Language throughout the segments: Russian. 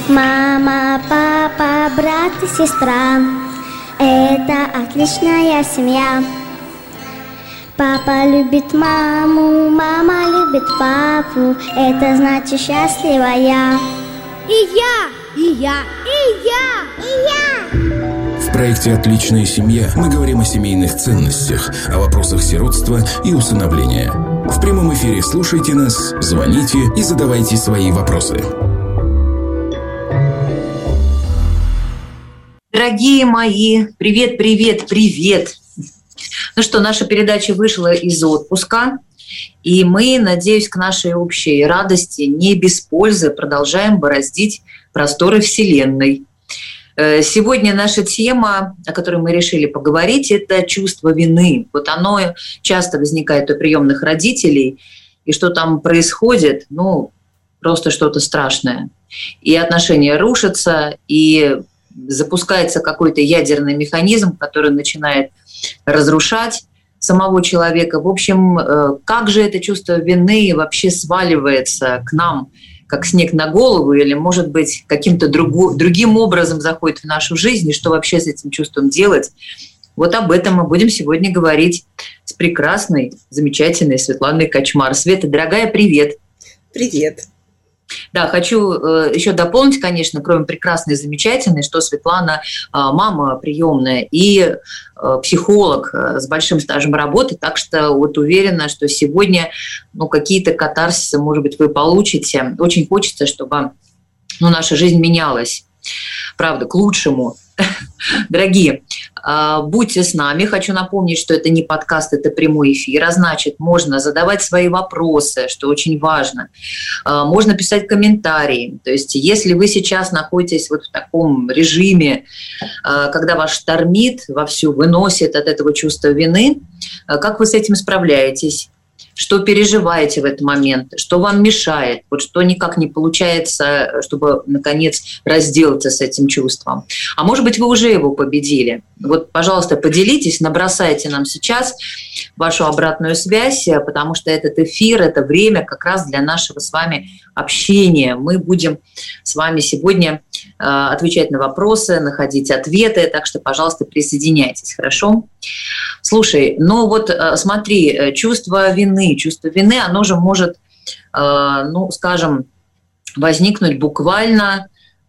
Мама, папа, брат и сестра — это отличная семья. Папа любит маму, мама любит папу, это значит счастливая. И я, и я, и я, и я. В проекте «Отличная семья» мы говорим о семейных ценностях, о вопросах сиротства и усыновления. В прямом эфире слушайте нас, звоните и задавайте свои вопросы. Дорогие мои, привет, привет, привет. Ну что, наша передача вышла из отпуска, и мы, надеюсь, к нашей общей радости не без пользы продолжаем бороздить просторы Вселенной. Сегодня наша тема, о которой мы решили поговорить, это чувство вины. Вот оно часто возникает у приемных родителей, и что там происходит, просто что-то страшное. И отношения рушатся, и запускается какой-то ядерный механизм, который начинает разрушать самого человека. В общем, как же это чувство вины вообще сваливается к нам, как снег на голову, или, может быть, каким-то другим образом заходит в нашу жизнь, и что вообще с этим чувством делать? Вот об этом мы будем сегодня говорить с прекрасной, замечательной Светланой Качмар. Света, дорогая, привет! Привет! Да, хочу еще дополнить, конечно, кроме прекрасной и замечательной, что Светлана мама приемная и психолог с большим стажем работы, так что вот уверена, что сегодня какие-то катарсисы, может быть, вы получите. Очень хочется, чтобы наша жизнь менялась, правда, к лучшему. Дорогие, будьте с нами. Хочу напомнить, что это не подкаст, это прямой эфир, а значит, можно задавать свои вопросы, что очень важно. Можно писать комментарии. То есть, если вы сейчас находитесь вот в таком режиме, когда вас штормит, вовсю выносит от этого чувства вины, как вы с этим справляетесь? Что переживаете в этот момент, что вам мешает, вот что никак не получается, чтобы, наконец, разделаться с этим чувством. А может быть, вы уже его победили. Вот, пожалуйста, поделитесь, набросайте нам сейчас вашу обратную связь, потому что этот эфир, это время как раз для нашего с вами общения. Мы будем с вами сегодня отвечать на вопросы, находить ответы, так что, пожалуйста, присоединяйтесь, хорошо? Слушай, смотри, чувство вины, оно же может, возникнуть буквально,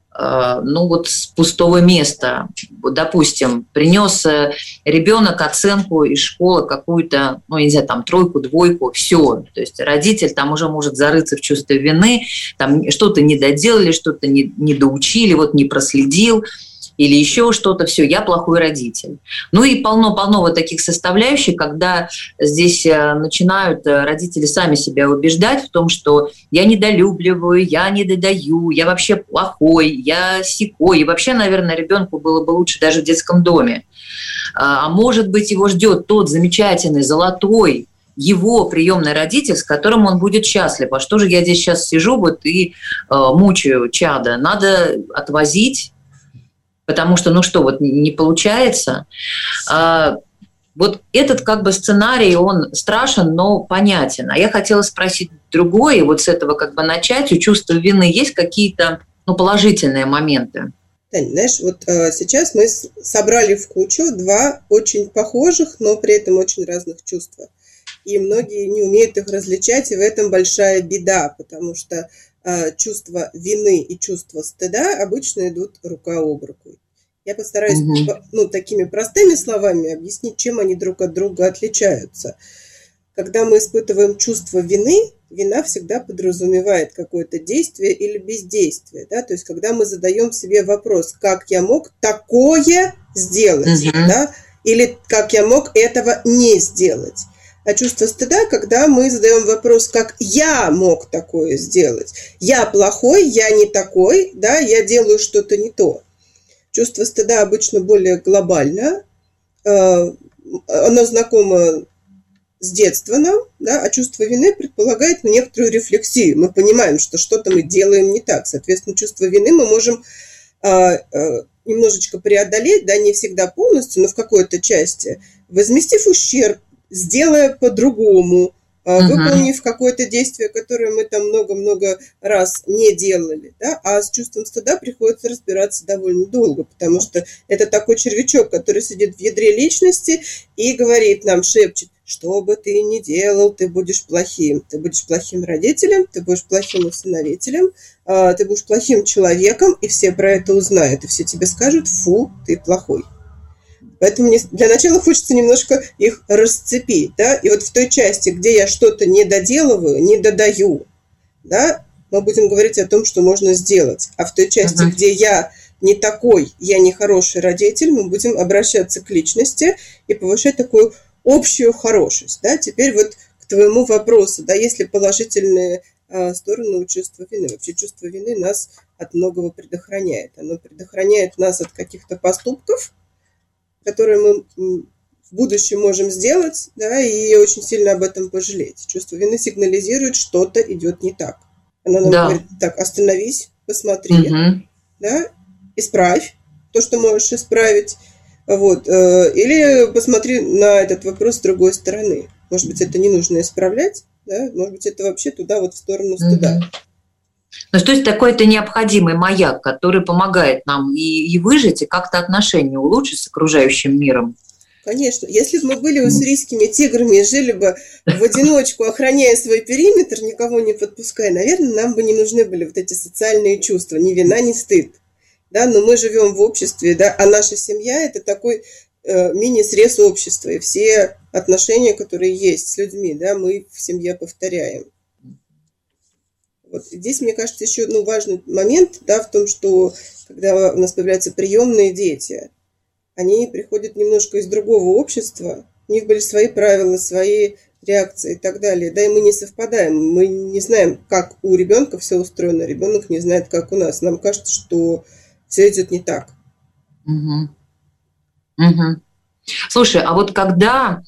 с пустого места. Допустим, принес ребенок оценку из школы какую-то, тройку, двойку, все. То есть родитель там уже может зарыться в чувство вины, там что-то не доделали, что-то не доучили, не проследил, или еще что-то, все, я плохой родитель. И полно-полно вот таких составляющих, когда здесь начинают родители сами себя убеждать в том, что я недолюбливаю, я не додаю, я вообще плохой, я сякой. И вообще, наверное, ребенку было бы лучше даже в детском доме. А может быть, его ждет тот замечательный, золотой, его приемный родитель, с которым он будет счастлив. А что же я здесь сейчас сижу и мучаю чада? Надо отвозить, потому что, не получается. Вот этот сценарий, он страшен, но понятен. А я хотела спросить другое, с этого начать. У чувства вины есть какие-то положительные моменты? Таня, знаешь, сейчас мы собрали в кучу два очень похожих, но при этом очень разных чувства. И многие не умеют их различать, и в этом большая беда, потому что чувство вины и чувство стыда обычно идут рука об руку. Я постараюсь такими простыми словами объяснить, чем они друг от друга отличаются. Когда мы испытываем чувство вины, вина всегда подразумевает какое-то действие или бездействие. Да? То есть, когда мы задаем себе вопрос, как я мог такое сделать, да? Или как я мог этого не сделать. А чувство стыда, когда мы задаем вопрос, как я мог такое сделать. Я плохой, я не такой, да, я делаю что-то не то. Чувство стыда обычно более глобально, оно знакомо с детства нам, да, а чувство вины предполагает некоторую рефлексию. Мы понимаем, что что-то мы делаем не так. Соответственно, чувство вины мы можем немножечко преодолеть, да, не всегда полностью, но в какой-то части, возместив ущерб, сделая по-другому, выполнив какое-то действие, которое мы там много-много раз не делали, да, а с чувством стыда приходится разбираться довольно долго, потому что это такой червячок, который сидит в ядре личности и говорит нам, шепчет: что бы ты ни делал, ты будешь плохим. Ты будешь плохим родителем, ты будешь плохим усыновителем, ты будешь плохим человеком, и все про это узнают, и все тебе скажут: фу, ты плохой. Поэтому мне для начала хочется немножко их расцепить, да, и вот в той части, где я что-то не доделываю, не додаю, да, мы будем говорить о том, что можно сделать, а в той части, где я не такой, я не хороший родитель, мы будем обращаться к личности и повышать такую общую хорошесть, да. Теперь вот к твоему вопросу, да, есть ли положительные стороны у чувства вины. Вообще чувство вины нас от многого предохраняет. Оно предохраняет нас от каких-то поступков, которые мы в будущем можем сделать, да, и очень сильно об этом пожалеть. Чувство вины сигнализирует, что-то идет не так. Оно нам говорит: так, остановись, посмотри, да, исправь то, что можешь исправить, вот, или посмотри на этот вопрос с другой стороны. Может быть, это не нужно исправлять, да, может быть, это вообще туда, вот в сторону стыда. Ну, то есть такой-то необходимый маяк, который помогает нам и выжить, и как-то отношения улучшить с окружающим миром. Конечно. Если бы мы были уссурийскими тиграми и жили бы в одиночку, охраняя свой периметр, никого не подпуская, наверное, нам бы не нужны были вот эти социальные чувства, ни вина, ни стыд. Да, но мы живем в обществе, да, а наша семья – это такой мини-срез общества, и все отношения, которые есть с людьми, да, мы в семье повторяем. Вот здесь, мне кажется, еще важный момент, да, в том, что когда у нас появляются приемные дети, они приходят немножко из другого общества, у них были свои правила, свои реакции и так далее, да, и мы не совпадаем, мы не знаем, как у ребенка все устроено, ребенок не знает, как у нас, нам кажется, что все идет не так. Слушай, а вот когда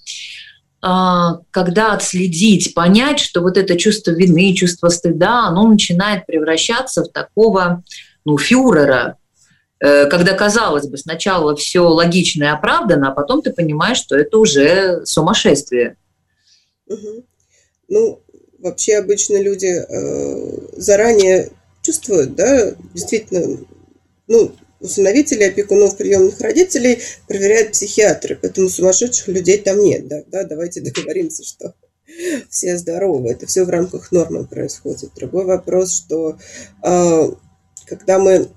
отследить, понять, что вот это чувство вины, чувство стыда, оно начинает превращаться в такого, фюрера, когда, казалось бы, сначала все логично и оправдано, а потом ты понимаешь, что это уже сумасшествие. Вообще обычно люди заранее чувствуют, да, действительно, усыновители, опекунов, приемных родителей проверяют психиатры, поэтому сумасшедших людей там нет. Да, давайте договоримся, что все здоровы. Это все в рамках нормы происходит. Другой вопрос, что когда мы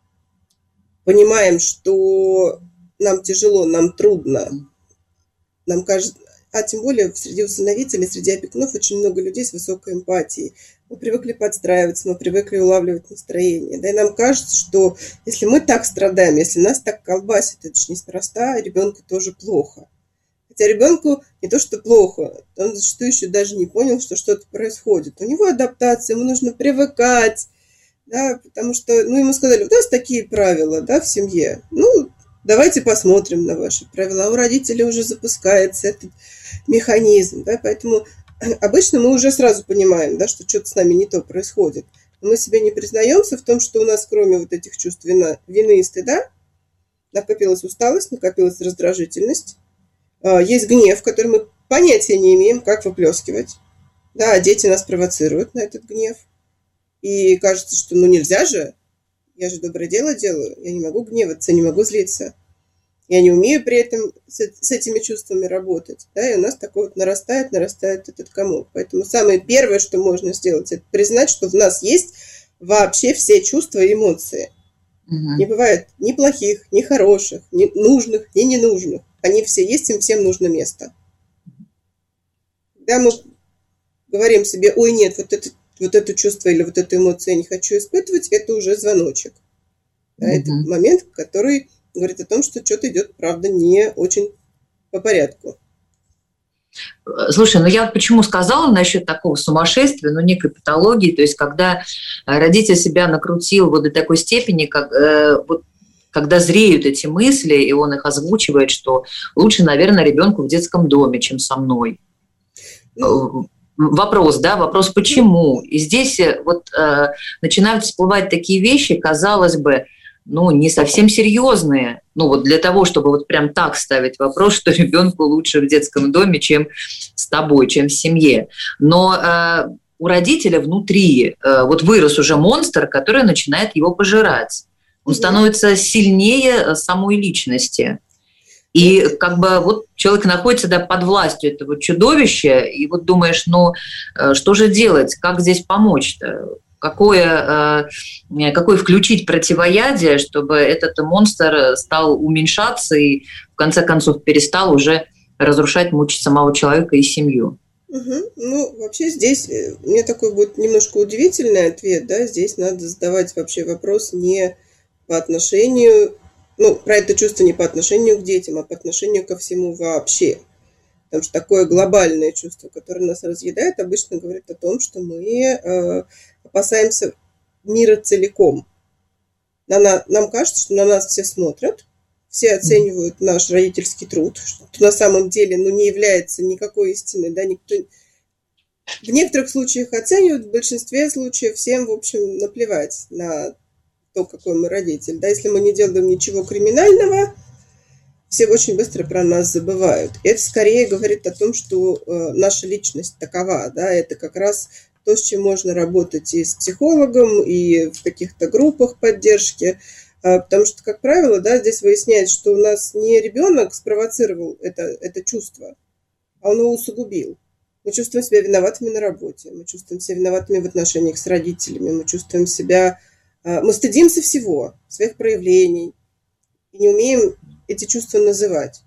понимаем, что нам тяжело, нам трудно, нам кажется, а тем более среди усыновителей, среди опекунов очень много людей с высокой эмпатией. Мы привыкли подстраиваться, мы привыкли улавливать настроение. Да, и нам кажется, что если мы так страдаем, если нас так колбасит, это же неспроста, ребенку тоже плохо. Хотя ребенку не то, что плохо, он зачастую еще даже не понял, что что-то происходит. У него адаптация, ему нужно привыкать, да, потому что, ему сказали: вот у нас такие правила, да, в семье. Давайте посмотрим на ваши правила. А у родителей уже запускается этот механизм, да, поэтому обычно мы уже сразу понимаем, да, что что-то с нами не то происходит. Но мы себе не признаемся в том, что у нас, кроме вот этих чувств вины и стыда, накопилась усталость, накопилась раздражительность, есть гнев, который мы понятия не имеем, как выплескивать. Да, а дети нас провоцируют на этот гнев. И кажется, что нельзя же, я же доброе дело делаю, я не могу гневаться, не могу злиться. Я не умею при этом с этими чувствами работать. Да, и у нас такой вот нарастает этот комок. Поэтому самое первое, что можно сделать, это признать, что в нас есть вообще все чувства и эмоции. Не бывает ни плохих, ни хороших, ни нужных, ни ненужных. Они все есть, им всем нужно место. Когда мы говорим себе: ой, нет, вот это чувство или вот эту эмоцию я не хочу испытывать, это уже звоночек. Да, это момент, который говорит о том, что что-то идет, правда, не очень по порядку. Слушай, я почему сказала насчет такого сумасшествия, некой патологии, то есть когда родитель себя накрутил вот до такой степени, когда зреют эти мысли, и он их озвучивает, что лучше, наверное, ребенку в детском доме, чем со мной. Вопрос почему? И здесь начинают всплывать такие вещи, казалось бы, не совсем серьезные. Вот для того, чтобы вот прям так ставить вопрос, что ребенку лучше в детском доме, чем с тобой, чем в семье. Но у родителя внутри вот вырос уже монстр, который начинает его пожирать. Он становится сильнее самой личности. И как бы вот человек находится под властью этого чудовища, и вот думаешь, что же делать, как здесь помочь-то? Какое включить противоядие, чтобы этот монстр стал уменьшаться и в конце концов перестал уже разрушать, мучить самого человека и семью? Вообще здесь у меня такой будет немножко удивительный ответ, да, здесь надо задавать вообще вопрос не по отношению, про это чувство не по отношению к детям, а по отношению ко всему вообще. Потому что такое глобальное чувство, которое нас разъедает, обычно говорит о том, что мы опасаемся мира целиком. Нам кажется, что на нас все смотрят, все оценивают наш родительский труд, что на самом деле не является никакой истиной, да, никто. В некоторых случаях оценивают, в большинстве случаев всем, в общем, наплевать на то, какой мы родитель. Да, если мы не делаем ничего криминального, все очень быстро про нас забывают. Это скорее говорит о том, что наша личность такова, да, это как раз то, с чем можно работать и с психологом, и в каких-то группах поддержки, потому что, как правило, да, здесь выясняется, что у нас не ребенок спровоцировал это чувство, а он его усугубил. Мы чувствуем себя виноватыми на работе, мы чувствуем себя виноватыми в отношениях с родителями, мы стыдимся всего, своих проявлений, и не умеем эти чувства называть.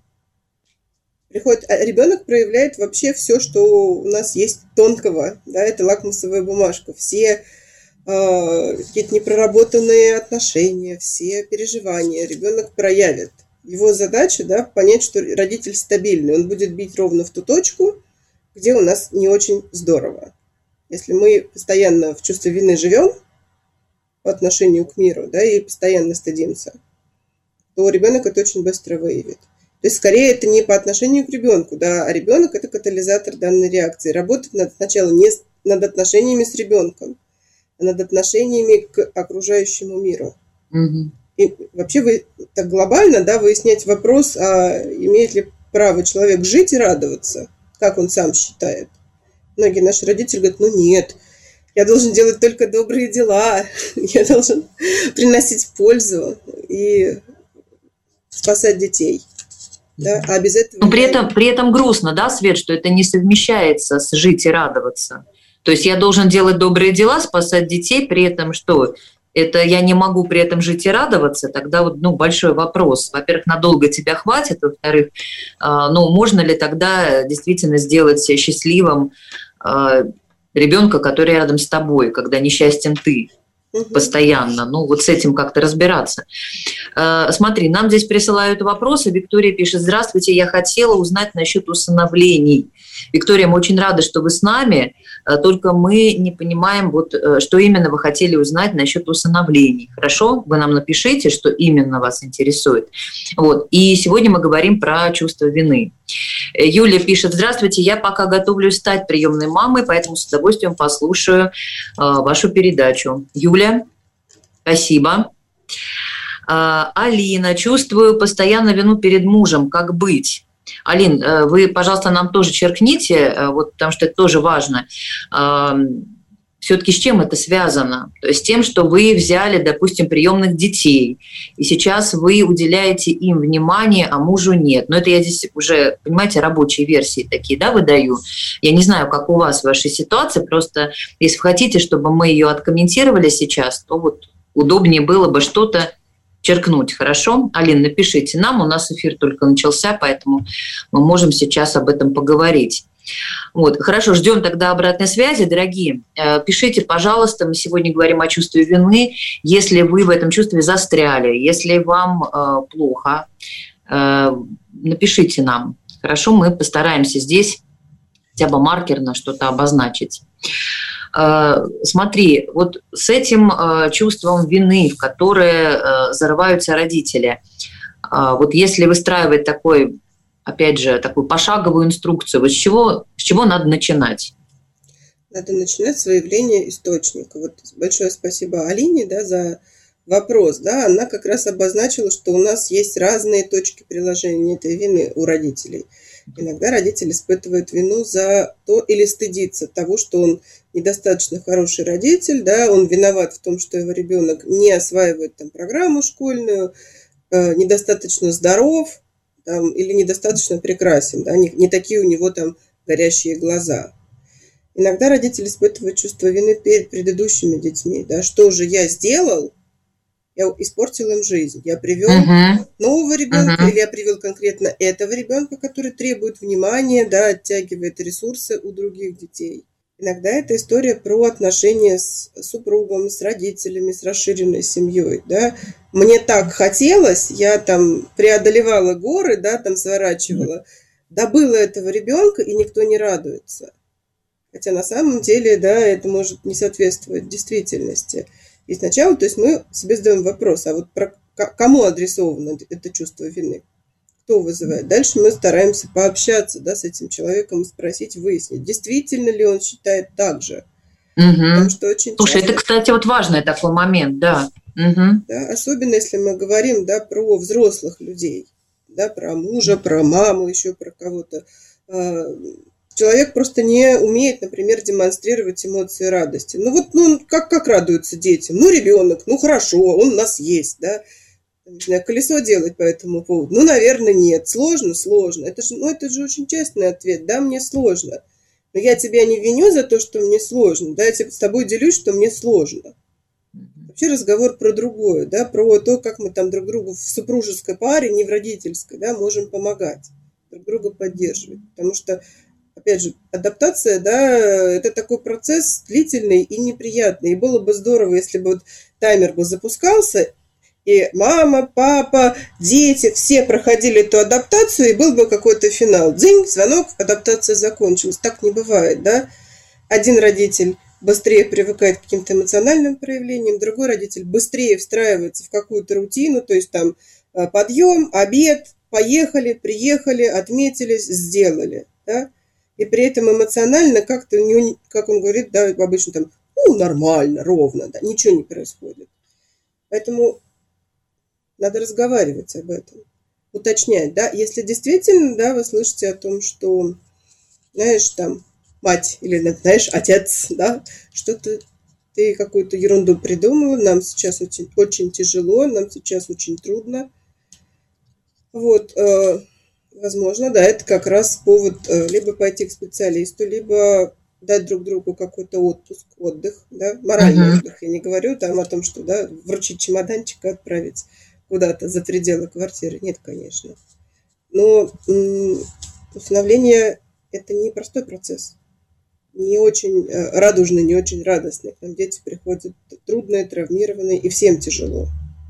Ребенок проявляет вообще все, что у нас есть тонкого, да, это лакмусовая бумажка, все какие-то непроработанные отношения, все переживания ребенок проявит. Его задача, да, понять, что родитель стабильный, он будет бить ровно в ту точку, где у нас не очень здорово. Если мы постоянно в чувстве вины живем по отношению к миру, да, и постоянно стыдимся, то ребенок это очень быстро выявит. То есть, скорее, это не по отношению к ребенку, да, а ребенок – это катализатор данной реакции. Работать надо сначала не над отношениями с ребенком, а над отношениями к окружающему миру. И вообще так глобально, да, выяснять вопрос, имеет ли право человек жить и радоваться, как он сам считает. Многие наши родители говорят, нет, я должен делать только добрые дела, я должен приносить пользу и спасать детей. Да, а без этого... Но при этом грустно, да, Свет, что это не совмещается с жить и радоваться. То есть я должен делать добрые дела, спасать детей, при этом что? Это я не могу при этом жить и радоваться, тогда большой вопрос. Во-первых, надолго тебя хватит, во-вторых, можно ли тогда действительно сделать счастливым ребенка, который рядом с тобой, когда несчастен ты постоянно. С этим как-то разбираться. Смотри, нам здесь присылают вопросы. Виктория пишет: здравствуйте, я хотела узнать насчет усыновлений. Виктория, мы очень рады, что вы с нами, только мы не понимаем, что именно вы хотели узнать насчет усыновлений. Хорошо? Вы нам напишите, что именно вас интересует. И сегодня мы говорим про чувство вины. Юлия пишет: здравствуйте, я пока готовлюсь стать приемной мамой, поэтому с удовольствием послушаю вашу передачу. Юля, спасибо. Алина: чувствую постоянно вину перед мужем, как быть? Алин, вы, пожалуйста, нам тоже черкните, потому что это тоже важно. Все-таки с чем это связано? То есть с тем, что вы взяли, допустим, приемных детей, и сейчас вы уделяете им внимание, а мужу нет. Но это я здесь уже, понимаете, рабочие версии такие, да, выдаю. Я не знаю, как у вас в вашей ситуации, просто если вы хотите, чтобы мы ее откомментировали сейчас, то удобнее было бы что-то черкнуть, хорошо? Алин, напишите нам, у нас эфир только начался, поэтому мы можем сейчас об этом поговорить. Хорошо, ждем тогда обратной связи, дорогие. Пишите, пожалуйста, мы сегодня говорим о чувстве вины. Если вы в этом чувстве застряли, если вам плохо, напишите нам. Хорошо, мы постараемся здесь хотя бы маркерно что-то обозначить. Смотри, с этим чувством вины, в которое зарываются родители, если выстраивать такую пошаговую инструкцию, с чего надо начинать? Надо начинать с выявления источника. Большое спасибо Алине, да, за вопрос, да, она как раз обозначила, что у нас есть разные точки приложения этой вины у родителей. Иногда родитель испытывает вину за то или стыдится того, что он недостаточно хороший родитель, да, он виноват в том, что его ребенок не осваивает там программу школьную, недостаточно здоров там, или недостаточно прекрасен, да, не такие у него там горящие глаза. Иногда родители испытывают чувство вины перед предыдущими детьми, да, что же я сделал, я испортил им жизнь, я привел нового ребенка, или я привел конкретно этого ребенка, который требует внимания, да, оттягивает ресурсы у других детей. Иногда это история про отношения с супругом, с родителями, с расширенной семьей, да. Мне так хотелось, я там преодолевала горы, да, там сворачивала, добыла этого ребенка, и никто не радуется. Хотя на самом деле, да, это может не соответствовать действительности. И сначала, то есть мы себе задаем вопрос, а вот кому адресовано это чувство вины? Кто вызывает? Дальше мы стараемся пообщаться, да, с этим человеком и спросить, выяснить, действительно ли он считает так же. Потому что очень Слушай, часто, это, кстати, вот важный такой момент, да. да, особенно если мы говорим, да, про взрослых людей, да, про мужа, про маму, еще про кого-то. Человек просто не умеет, например, демонстрировать эмоции радости. Ну вот, как радуются детям? Ну, ребенок, ну хорошо, он у нас есть, да. Не знаю, колесо делать по этому поводу? Ну, наверное, нет. Сложно. Это же очень честный ответ. Да, мне сложно. Но я тебя не виню за то, что мне сложно. Да, я с тобой делюсь, что мне сложно. Вообще разговор про другое, да, про то, как мы там друг другу в супружеской паре, не в родительской, да, можем помогать, друг друга поддерживать. Потому что, опять же, адаптация, да, это такой процесс длительный и неприятный. И было бы здорово, если бы вот таймер бы запускался, и мама, папа, дети, все проходили эту адаптацию, и был бы какой-то финал. Дзинь, звонок, адаптация закончилась. Так не бывает, да? Один родитель быстрее привыкает к каким-то эмоциональным проявлениям, другой родитель быстрее встраивается в какую-то рутину, то есть там подъем, обед, поехали, приехали, отметились, сделали, да? И при этом эмоционально как-то, как он говорит, да, обычно там, нормально, ровно, да, ничего не происходит. Поэтому надо разговаривать об этом, уточнять, да, если действительно, да, вы слышите о том, что, знаешь, там, мать или, знаешь, отец, да, что-то ты какую-то ерунду придумала, нам сейчас очень, очень тяжело, нам сейчас очень трудно, вот, возможно, да, это как раз повод либо пойти к специалисту, либо дать друг другу какой-то отдых, да, моральный отдых, я не говорю там о том, что, да, вручить чемоданчик и отправить куда-то за пределы квартиры. Нет, конечно. Но усыновление – это не простой процесс. Не очень радужный, не очень радостный. К нам дети приходят трудные, травмированные, и всем тяжело.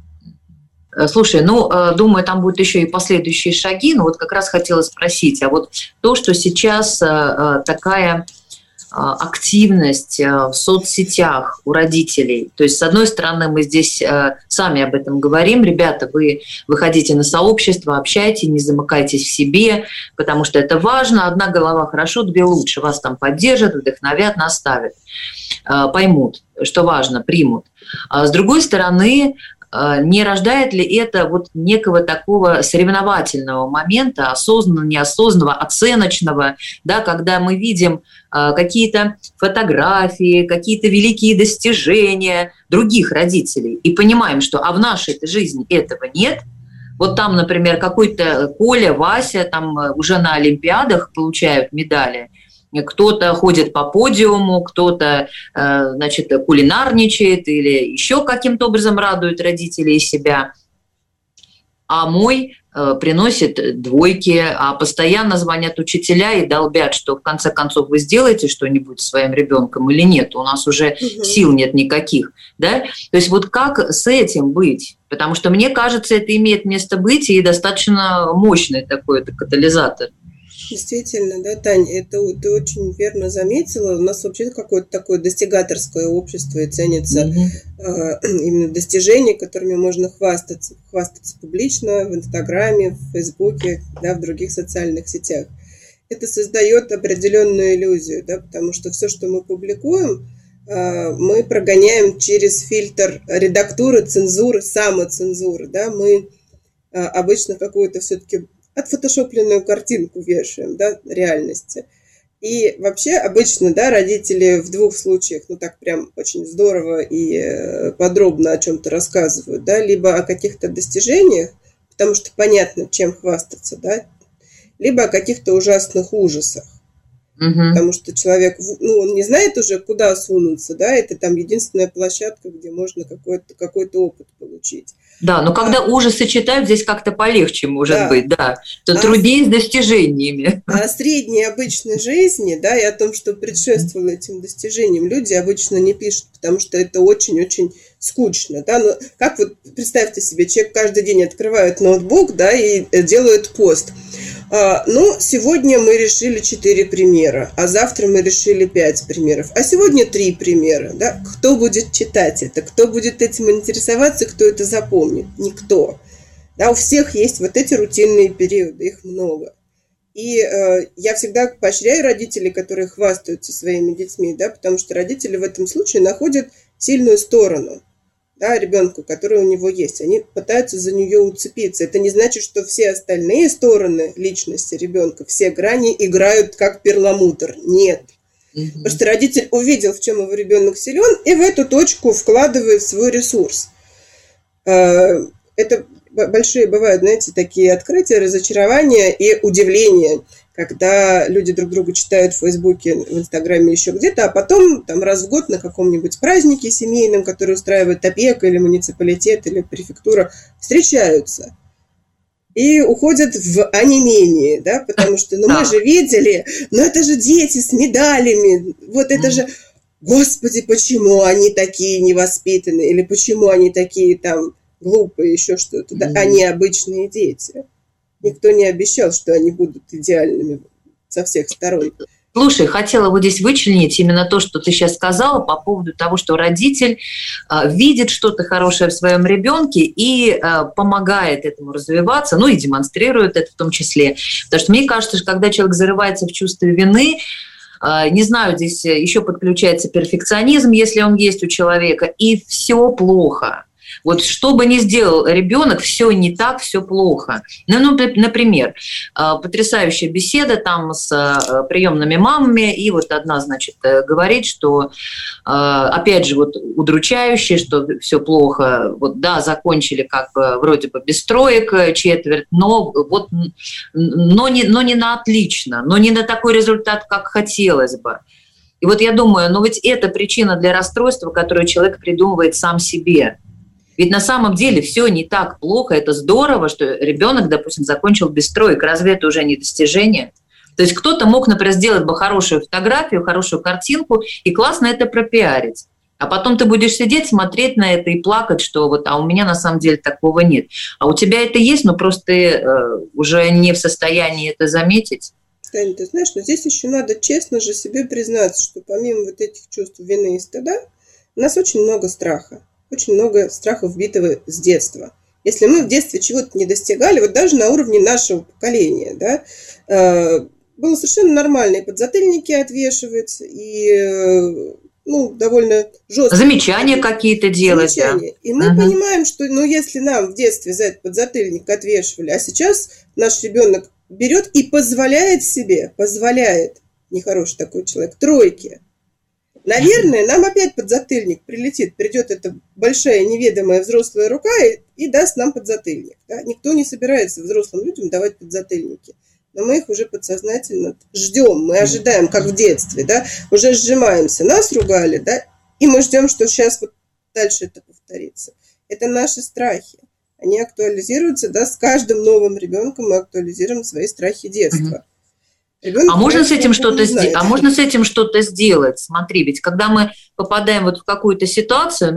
Слушай, думаю, там будут еще и последующие шаги, но вот как раз хотела спросить, а вот то, что сейчас такая активность в соцсетях у родителей. То есть, с одной стороны, мы здесь сами об этом говорим. Ребята, вы выходите на сообщество, общайтесь, не замыкайтесь в себе, потому что это важно. Одна голова хорошо, две лучше. Вас там поддержат, вдохновят, наставят, поймут, что важно, примут. А с другой стороны, не рождает ли это вот некого такого соревновательного момента, осознанного, неосознанного, оценочного, да, когда мы видим какие-то фотографии, какие-то великие достижения других родителей и понимаем, что в нашей жизни этого нет. Вот там, например, какой-то Коля, Вася там уже на Олимпиадах получают медали, кто-то ходит по подиуму, кто-то, значит, кулинарничает или еще каким-то образом радует родителей и себя. А мой приносит двойки, а постоянно звонят учителя и долбят, что в конце концов вы сделаете что-нибудь со своим ребенком или нет, у нас уже сил нет никаких. Да? То есть вот как с этим быть? Потому что мне кажется, это имеет место быть и достаточно мощный такой катализатор. Действительно, да, Таня, это ты очень верно заметила. У нас вообще какое-то такое достигаторское общество и ценится именно достижения, которыми можно хвастаться публично в Инстаграме, в Фейсбуке, да, в других социальных сетях. Это создает определенную иллюзию, да, потому что все, что мы публикуем, мы прогоняем через фильтр редактуры, цензуры, самоцензуры, да, мы обычно какую-то все-таки отфотошопленную картинку вешаем, да, реальности. И вообще обычно, да, родители в двух случаях, ну так прям очень здорово и подробно о чем-то рассказывают, да, либо о каких-то достижениях, потому что понятно, чем хвастаться, да, либо о каких-то ужасных ужасах. Потому что человек, ну, он не знает уже, куда сунуться, да, это там единственная площадка, где можно какой-то опыт получить. Да, но когда ужасы читают, здесь как-то полегче, может быть, да. То труднее с достижениями. А о средней обычной жизни, да, и о том, что предшествовало этим достижениям, люди обычно не пишут, потому что это очень-очень скучно, да. Ну, как вот, представьте себе, человек каждый день открывает ноутбук, да, и делает пост. Ну, сегодня мы решили 4 примера, а завтра мы решили 5 примеров, а сегодня 3 примера. Да? Кто будет читать это? Кто будет этим интересоваться? Кто это запомнит? Никто. Да, у всех есть вот эти рутинные периоды, их много. И я всегда поощряю родителей, которые хвастаются своими детьми, да, потому что родители в этом случае находят сильную сторону, да, ребенку, который у него есть. Они пытаются за нее уцепиться. Это не значит, что все остальные стороны личности ребенка, все грани играют как перламутр. Нет. Потому что родитель увидел, в чем его ребенок силен, и в эту точку вкладывает свой ресурс. Это большие бывают, знаете, такие открытия, разочарования и удивления, когда люди друг друга читают в Фейсбуке, в Инстаграме, еще где-то, а потом там раз в год на каком-нибудь празднике семейном, который устраивает опека или муниципалитет или префектура, встречаются и уходят в онемение, да, потому что, ну, мы же видели, но это же дети с медалями, вот это же, господи, почему они такие невоспитанные, или почему они такие там глупые, еще что-то, да, они обычные дети. Никто не обещал, что они будут идеальными со всех сторон. Слушай, хотела вот здесь вычленить именно то, что ты сейчас сказала по поводу того, что родитель видит что-то хорошее в своем ребенке и помогает этому развиваться, ну и демонстрирует это в том числе. Потому что мне кажется, что когда человек зарывается в чувство вины, не знаю, здесь еще подключается перфекционизм, если он есть у человека, и все плохо. Вот что бы ни сделал ребенок, все не так, все плохо. Ну, например, потрясающая беседа там с приемными мамами, и вот одна, значит, говорит, что, опять же, вот удручающе, что все плохо. Вот да, закончили как бы вроде бы без троек четверть, но не на отлично, но не на такой результат, как хотелось бы. И вот я думаю, ну ведь это причина для расстройства, которую человек придумывает сам себе. Ведь на самом деле все не так плохо, это здорово, что ребенок, допустим, закончил без троек, разве это уже не достижение? То есть кто-то мог, например, сделать бы хорошую фотографию, хорошую картинку и классно это пропиарить. А потом ты будешь сидеть, смотреть на это и плакать, что вот, а у меня на самом деле такого нет. А у тебя это есть, но просто ты уже не в состоянии это заметить. Таня, ты знаешь, но здесь еще надо честно же себе признаться, что помимо вот этих чувств вины и стыда, у нас очень много страха. Очень много страха вбитого с детства. Если мы в детстве чего-то не достигали, вот даже на уровне нашего поколения, да, было совершенно нормально и подзатыльники отвешивать, и довольно жестко. Замечания какие-то делать. Замечания. Да. И мы понимаем, что если нам в детстве за этот подзатыльник отвешивали, а сейчас наш ребенок берет и позволяет себе, нехороший такой человек, тройки. Наверное, нам опять подзатыльник прилетит, придет эта большая неведомая взрослая рука и даст нам подзатыльник. Да? Никто не собирается взрослым людям давать подзатыльники, но мы их уже подсознательно ждем, мы ожидаем, как в детстве, да? Уже сжимаемся, нас ругали, да? И мы ждем, что сейчас вот дальше это повторится. Это наши страхи, они актуализируются, да? С каждым новым ребенком мы актуализируем свои страхи детства. Ребенок, можно с этим что-то сделать? А можно с этим что-то сделать? Смотри, ведь когда мы попадаем вот в какую-то ситуацию,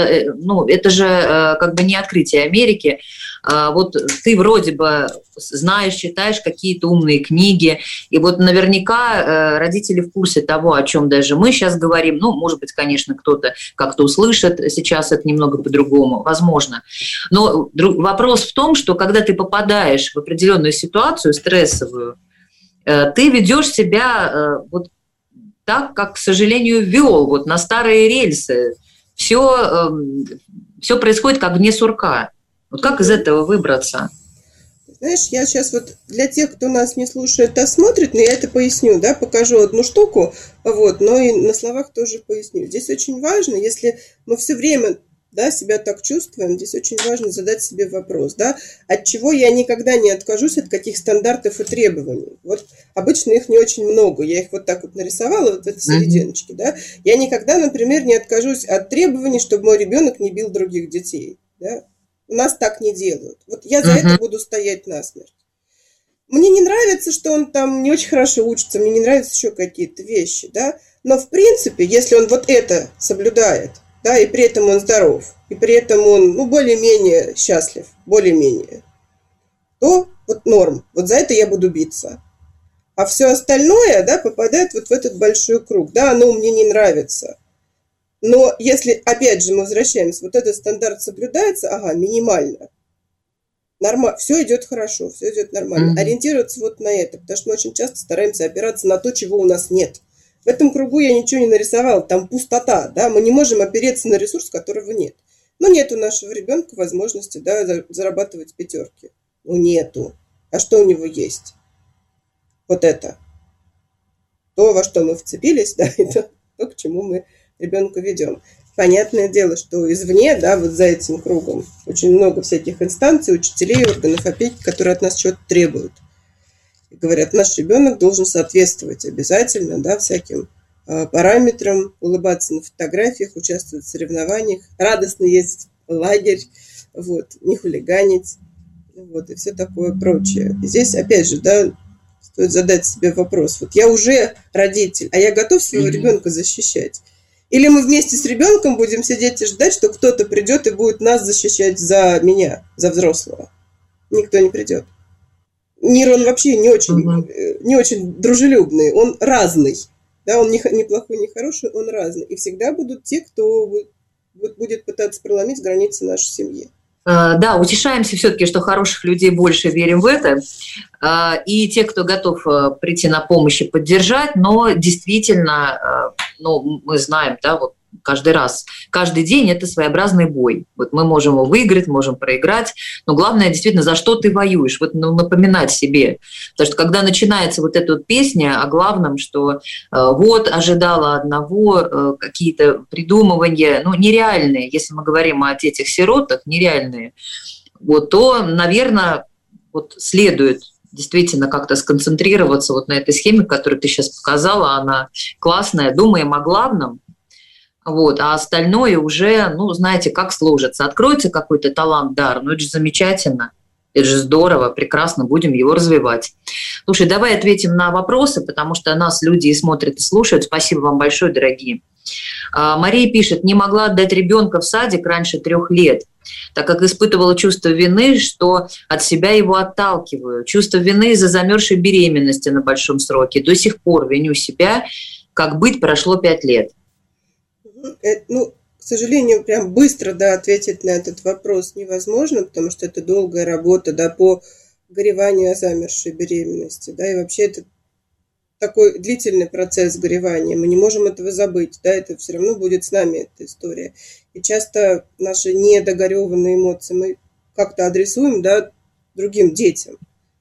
это же как бы не открытие Америки. Вот ты вроде бы знаешь, читаешь какие-то умные книги, и вот наверняка родители в курсе того, о чем даже мы сейчас говорим. Ну, может быть, конечно, кто-то как-то услышит сейчас это немного по-другому, возможно. Но вопрос в том, что когда ты попадаешь в определенную ситуацию стрессовую, ты ведешь себя так, как, к сожалению, вел вот на старые рельсы. Все происходит как вне сурка. Вот как из этого выбраться? Знаешь, я сейчас вот для тех, кто нас не слушает, а смотрит, но я это поясню, да, покажу одну штуку, вот, но и на словах тоже поясню. Здесь очень важно, если мы все время, да, себя так чувствуем, здесь очень важно задать себе вопрос, да, от чего я никогда не откажусь, от каких стандартов и требований. Вот обычно их не очень много, я их вот так вот нарисовала, вот в этой серединочке, да. Я никогда, например, не откажусь от требований, чтобы мой ребенок не бил других детей, да. У нас так не делают. Вот я за это буду стоять насмерть. Мне не нравится, что он там не очень хорошо учится, мне не нравятся еще какие-то вещи, да. Но в принципе, если он вот это соблюдает, да, и при этом он здоров, и при этом он, ну, более-менее счастлив, более-менее, то вот норм. Вот за это я буду биться. А все остальное, да, попадает вот в этот большой круг. Да, оно мне не нравится. Но если, опять же, мы возвращаемся, вот этот стандарт соблюдается, ага, минимально, нормально, все идет хорошо, все идет нормально. Ориентироваться вот на это, потому что мы очень часто стараемся опираться на то, чего у нас нет. В этом кругу я ничего не нарисовала, там пустота, да, мы не можем опереться на ресурс, которого нет. Но нет у нашего ребенка возможности, да, зарабатывать пятерки. Ну, нету. А что у него есть? Вот это. То, во что мы вцепились, да, это то, к чему мы ребенка ведем. Понятное дело, что извне, да, вот за этим кругом очень много всяких инстанций, учителей, органов опеки, которые от нас что-то требуют. И говорят, наш ребенок должен соответствовать обязательно, да, всяким параметрам, улыбаться на фотографиях, участвовать в соревнованиях, радостно ездить в лагерь, вот, не хулиганить, вот, и все такое прочее. И здесь, опять же, да, стоит задать себе вопрос. Вот я уже родитель, а я готов своего ребенка защищать? Или мы вместе с ребенком будем сидеть и ждать, что кто-то придет и будет нас защищать за меня, за взрослого? Никто не придет. Мир, он вообще не очень дружелюбный, он разный. Да, он не плохой, не хороший, он разный. И всегда будут те, кто будет пытаться проломить границы нашей семьи. Да, утешаемся все-таки, что хороших людей больше, верим в это. И те, кто готов прийти на помощь и поддержать, но действительно, ну, мы знаем, да, вот каждый раз, каждый день это своеобразный бой. Вот мы можем его выиграть, можем проиграть, но главное действительно, за что ты воюешь, вот, ну, напоминать себе. Потому что когда начинается вот эта вот песня о главном, что вот ожидала одного, какие-то придумывания, ну, нереальные, если мы говорим о детях-сиротах, нереальные, вот, то, наверное, вот следует действительно как-то сконцентрироваться вот на этой схеме, которую ты сейчас показала, она классная, думаем о главном. Вот, а остальное уже, ну, знаете, как сложится. Откроется какой-то талант, дар, ну, это же замечательно, это же здорово, прекрасно, будем его развивать. Слушай, давай ответим на вопросы, потому что нас люди и смотрят, и слушают. Спасибо вам большое, дорогие. Мария пишет, не могла отдать ребенка в садик раньше 3 лет, так как испытывала чувство вины, что от себя его отталкиваю. Чувство вины из-за замерзшей беременности на большом сроке. До сих пор виню себя, как быть, прошло 5 лет. Ну, к сожалению, прям быстро, да, ответить на этот вопрос невозможно, потому что это долгая работа, да, по гореванию о замерзшей беременности, да, и вообще это такой длительный процесс горевания, мы не можем этого забыть, да, это все равно будет с нами, эта история. И часто наши недогореванные эмоции мы как-то адресуем, да, другим детям.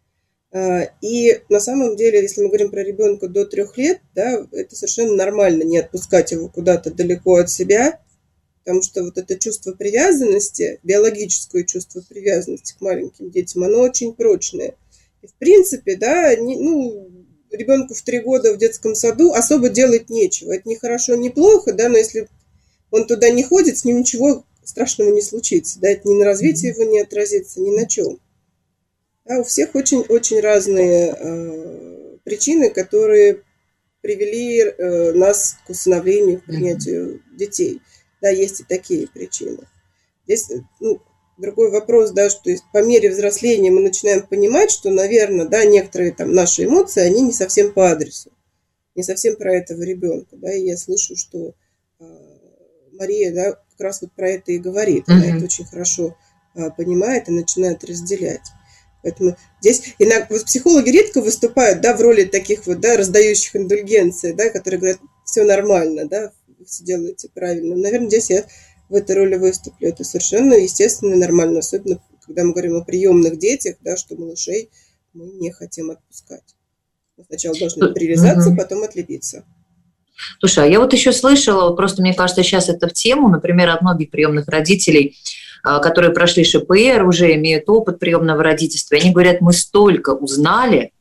И на самом деле, если мы говорим про ребенка до 3 лет, да, это совершенно нормально не отпускать его куда-то далеко от себя, потому что вот это чувство привязанности, биологическое чувство привязанности к маленьким детям, оно очень прочное. И в принципе, да, ребенку в 3 года в детском саду особо делать нечего. Это не хорошо, не плохо, да, но если он туда не ходит, с ним ничего страшного не случится, да, это ни на развитии его не отразится, ни на чем. Да, у всех очень-очень разные причины, которые привели нас к усыновлению, к принятию детей. Да, есть и такие причины. Здесь другой вопрос, да, что по мере взросления мы начинаем понимать, что, наверное, да, некоторые там наши эмоции, они не совсем по адресу, не совсем про этого ребенка. Да, и я слышу, что Мария, да, как раз вот про это и говорит. Она это очень хорошо понимает и начинает разделять. Поэтому здесь иногда вот психологи редко выступают, да, в роли таких вот, да, раздающих индульгенции, да, которые говорят, все нормально, да, вы все делаете правильно. Наверное, здесь я в этой роли выступлю. Это совершенно естественно и нормально, особенно когда мы говорим о приемных детях, да, что малышей мы не хотим отпускать. Мы сначала должны прилизаться, потом отлепиться. Слушай, а я вот еще слышала, просто мне кажется, сейчас это в тему, например, от многих приемных родителей, которые прошли ШПР, уже имеют опыт приемного родительства, они говорят, мы столько узнали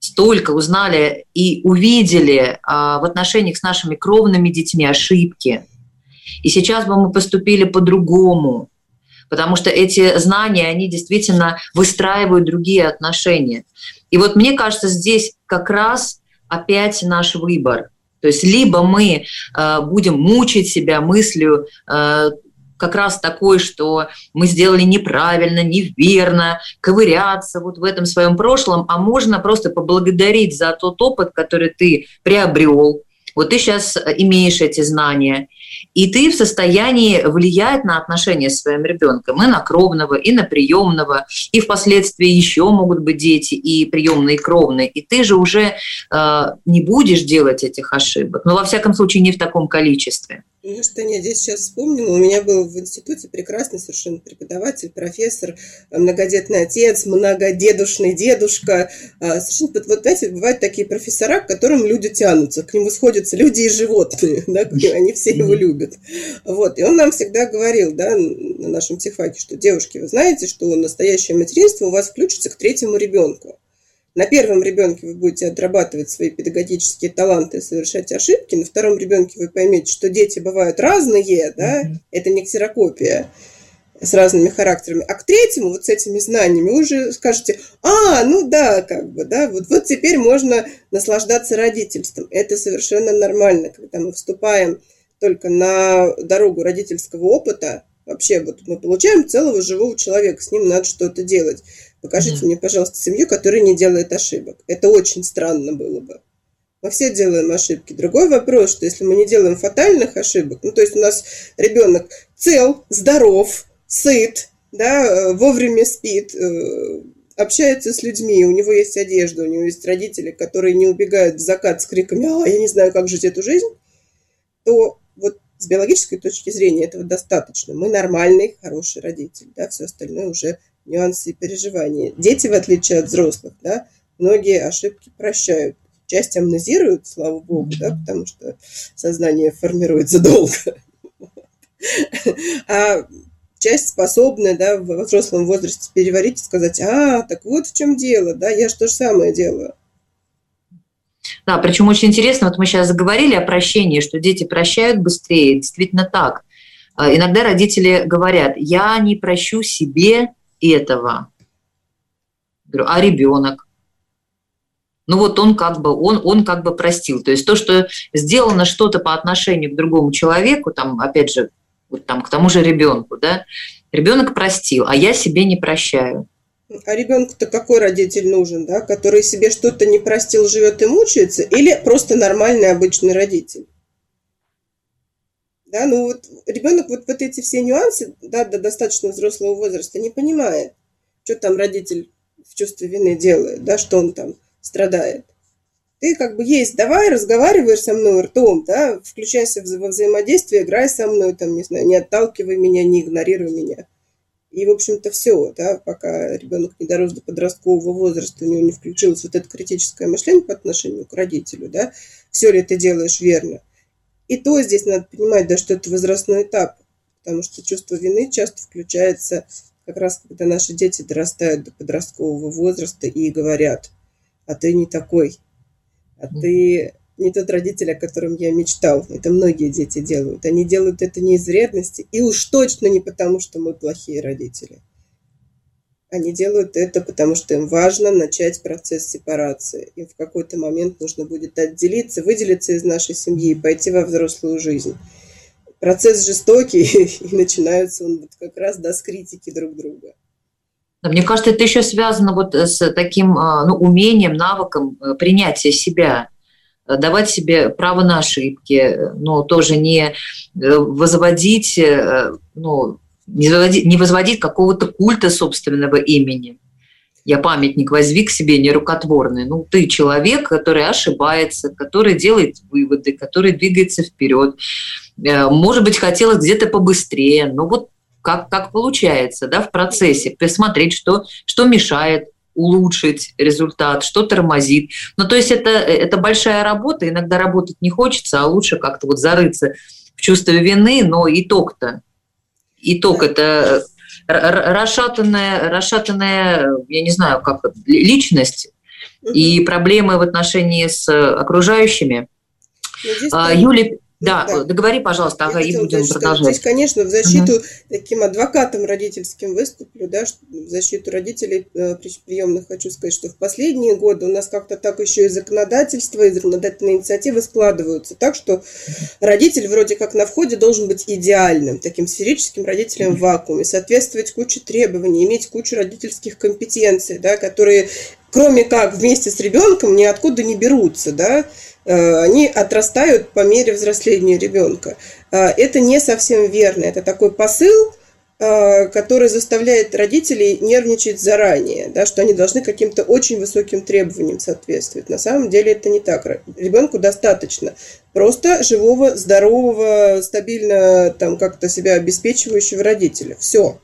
и увидели в отношениях с нашими кровными детьми ошибки. И сейчас бы мы поступили по-другому, потому что эти знания, они действительно выстраивают другие отношения. И вот мне кажется, здесь как раз опять наш выбор. То есть либо мы будем мучить себя мыслью как раз такой, что мы сделали неправильно, неверно, ковыряться вот в этом своем прошлом, а можно просто поблагодарить за тот опыт, который ты приобрел. Вот ты сейчас имеешь эти знания, и ты в состоянии влиять на отношения с своим ребенком, и на кровного, и на приемного, и впоследствии еще могут быть дети, и приемные, и кровные. И ты же уже не будешь делать этих ошибок, но во всяком случае не в таком количестве. Ну что, я здесь сейчас вспомнила, у меня был в институте прекрасный совершенно преподаватель, профессор, многодетный отец, многодедушный дедушка. Совершенно, вот знаете, бывают такие профессора, к которым люди тянутся, к нему сходятся люди и животные, да, они все его любят. Вот, и он нам всегда говорил, да, на нашем психфаке, что, девушки, вы знаете, что настоящее материнство у вас включится к 3-му ребенку. На первом ребенке вы будете отрабатывать свои педагогические таланты и совершать ошибки. На втором ребенке вы поймете, что дети бывают разные, да, это не ксерокопия с разными характерами. А к 3-му вот с этими знаниями вы уже скажете, ну да, как бы, да, вот теперь можно наслаждаться родительством. Это совершенно нормально, когда мы вступаем только на дорогу родительского опыта. Вообще, вот мы получаем целого живого человека, с ним надо что-то делать. Покажите мне, пожалуйста, семью, которая не делает ошибок. Это очень странно было бы. Мы все делаем ошибки. Другой вопрос, что если мы не делаем фатальных ошибок, ну, то есть у нас ребенок цел, здоров, сыт, да, вовремя спит, общается с людьми, у него есть одежда, у него есть родители, которые не убегают в закат с криками «я не знаю, как жить эту жизнь», то вот с биологической точки зрения этого достаточно. Мы нормальный, хороший родитель, да, все остальное уже нюансы и переживания. Дети, в отличие от взрослых, да, многие ошибки прощают. Часть амнезируют, слава богу, да, потому что сознание формируется долго. А часть способна, да, в взрослом возрасте переварить и сказать, так вот в чем дело, да, я же то же самое делаю. Да, причем очень интересно, вот мы сейчас заговорили о прощении, что дети прощают быстрее, действительно так. Иногда родители говорят, я не прощу себе этого. Говорю, а ребенок? Ну вот он как бы простил. То есть то, что сделано что-то по отношению к другому человеку, там, опять же, вот там, к тому же ребенку, да, ребенок простил, а я себе не прощаю. А ребенку-то какой родитель нужен, да, который себе что-то не простил, живет и мучается, или просто нормальный обычный родитель? Да, ну вот ребенок вот эти все нюансы, да, до достаточно взрослого возраста не понимает, что там родитель в чувстве вины делает, да, что он там страдает. Ты как бы есть, давай, разговариваешь со мной ртом, да, включайся во взаимодействие, играй со мной, там, не знаю, не отталкивай меня, не игнорируй меня. И, в общем-то, все, да, пока ребенок не дорос до подросткового возраста, у него не включилось вот это критическое мышление по отношению к родителю, да, все ли ты делаешь верно. И то здесь надо понимать, да, что это возрастной этап, потому что чувство вины часто включается как раз, когда наши дети дорастают до подросткового возраста и говорят, а ты не такой, а ты не тот родитель, о котором я мечтал. Это многие дети делают. Они делают это не из вредности, и уж точно не потому, что мы плохие родители. Они делают это, потому что им важно начать процесс сепарации. Им в какой-то момент нужно будет отделиться, выделиться из нашей семьи и пойти во взрослую жизнь. Процесс жестокий, и начинается он вот как раз с критики друг друга. Мне кажется, это еще связано вот с таким умением, навыком принятия себя, давать себе право на ошибки, но тоже не возводить, не возводить какого-то культа собственного имени. я памятник воздвиг себе нерукотворный. Ну, ты человек, который ошибается, который делает выводы, который двигается вперед. Может быть, хотелось где-то побыстрее, но вот как получается, да, в процессе, посмотреть, что мешает, улучшить результат, что тормозит. Ну, то есть это большая работа, иногда работать не хочется, а лучше как-то вот зарыться в чувство вины, но итог это расшатанная, я не знаю, как личность и проблемы в отношении с окружающими. Юлия, да, договори, пожалуйста, и будем продолжать. Здесь, конечно, в защиту таким адвокатом родительским выступлю, да, в защиту родителей приемных хочу сказать, что в последние годы у нас как-то так еще и законодательство, и законодательные инициативы складываются так, что родитель вроде как на входе должен быть идеальным, таким сферическим родителем в вакууме, соответствовать куче требований, иметь кучу родительских компетенций, да, которые, кроме как вместе с ребенком, ниоткуда не берутся, да, они отрастают по мере взросления ребенка. Это не совсем верно. Это такой посыл, который заставляет родителей нервничать заранее, да, что они должны каким-то очень высоким требованиям соответствовать. На самом деле это не так. Ребенку достаточно просто живого, здорового, стабильно там, как-то себя обеспечивающего родителя. Все.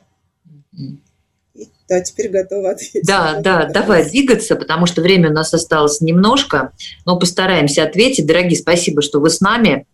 Да, теперь готова ответить. Да, давай двигаться, потому что время у нас осталось немножко, но постараемся ответить. Дорогие, спасибо, что вы с нами.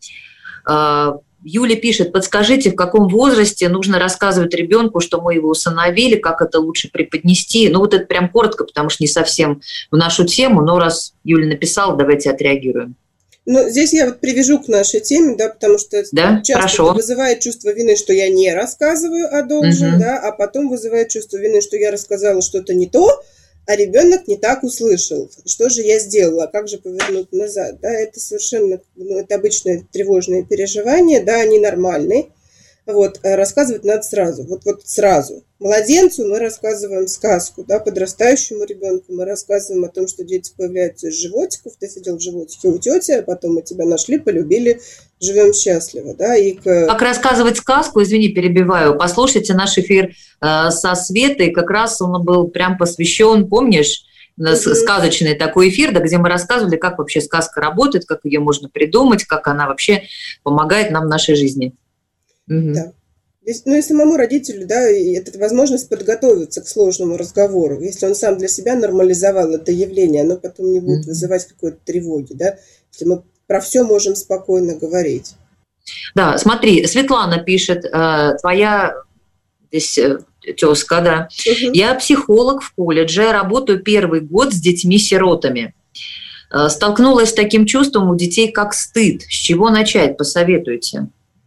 Юля пишет, подскажите, в каком возрасте нужно рассказывать ребенку, что мы его усыновили, как это лучше преподнести. Ну вот это прям коротко, потому что не совсем в нашу тему, но раз Юля написала, давайте отреагируем. Ну, здесь я вот привяжу к нашей теме, да, потому что часто это вызывает чувство вины, что я не рассказываю, а должен, да, а потом вызывает чувство вины, что я рассказала что-то не то, а ребенок не так услышал. Что же я сделала? Как же повернуть назад? Да, это совершенно, это обычное тревожное переживание, да, они нормальные. Вот, рассказывать надо сразу, вот сразу. Младенцу мы рассказываем сказку, да, подрастающему ребенку мы рассказываем о том, что дети появляются из животиков, ты сидел в животике у тети, а потом мы тебя нашли, полюбили, живем счастливо, да. Как рассказывать сказку, извини, перебиваю, послушайте наш эфир со Светой, как раз он был прям посвящен, помнишь, сказочный такой эфир, да, где мы рассказывали, как вообще сказка работает, как ее можно придумать, как она вообще помогает нам в нашей жизни. Да. Ну и самому родителю, да, это возможность подготовиться к сложному разговору. Если он сам для себя нормализовал это явление, оно потом не будет вызывать какой-то тревоги, да, если мы про все можем спокойно говорить. Да, смотри, Светлана пишет, твоя здесь тезка, да. Я психолог в колледже, работаю первый год с детьми-сиротами. Столкнулась с таким чувством у детей, как стыд. С чего начать, посоветуйте?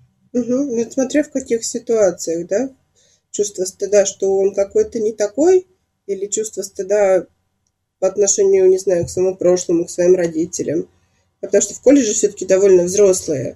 Ну, смотря в каких ситуациях, да, чувство стыда, что он какой-то не такой, или чувство стыда по отношению, не знаю, к своему прошлому, к своим родителям. Потому что в колледже все-таки довольно взрослые